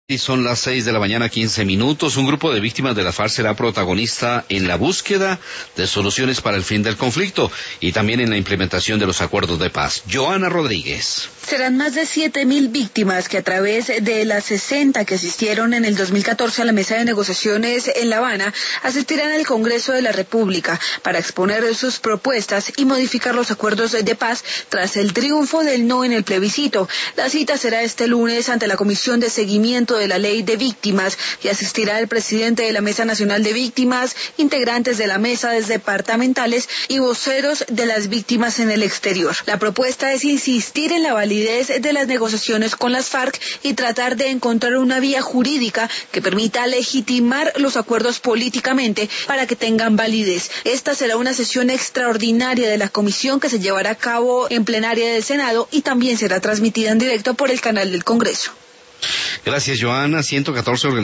Y son las 6:15 a.m. Un grupo de víctimas de la FARC será protagonista en la búsqueda de soluciones para el fin del conflicto y también en la implementación de los acuerdos de paz. Joana Rodríguez. Serán más de 7.000 víctimas que a través de las 60 que asistieron en el 2014 a la mesa de negociaciones en La Habana, asistirán al Congreso de la República para exponer sus propuestas y modificar los acuerdos de paz tras el triunfo del no en el plebiscito. La cita será este lunes ante la Comisión de Seguimiento de la Ley de Víctimas y asistirá el presidente de la Mesa Nacional de Víctimas, integrantes de la mesa departamentales y voceros de las víctimas en el exterior. La propuesta es insistir en la validez de las negociaciones con las FARC y tratar de encontrar una vía jurídica que permita legitimar los acuerdos políticamente para que tengan validez. Esta será una sesión extraordinaria de la comisión que se llevará a cabo en plenaria del Senado y también será transmitida en directo por el canal del Congreso. Gracias, Joana. 114